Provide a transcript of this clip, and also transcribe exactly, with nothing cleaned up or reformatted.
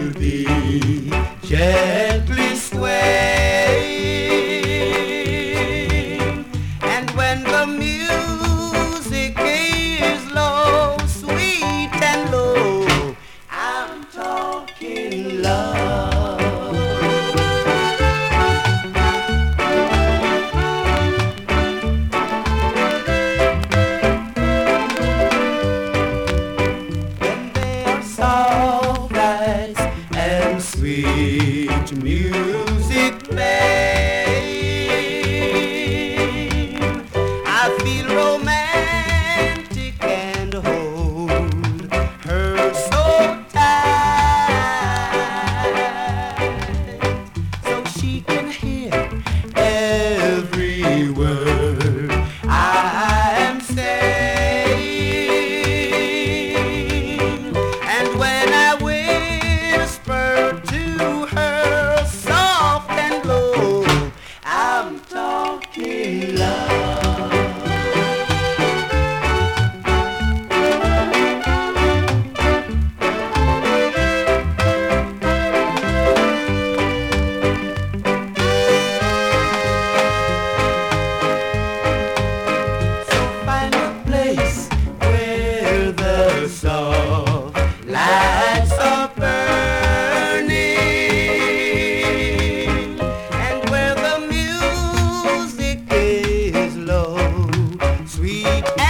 thee, gently swaying. And when the music is low, sweet and low, I'm talking love. Soft lights and sweet music playing, I feel romantic and hold her so tight, so she can hear every word I am saying. When I whisper to her soft and low, I'm talking love. So find a place where the soft lights are burning, and where the music is low, sweet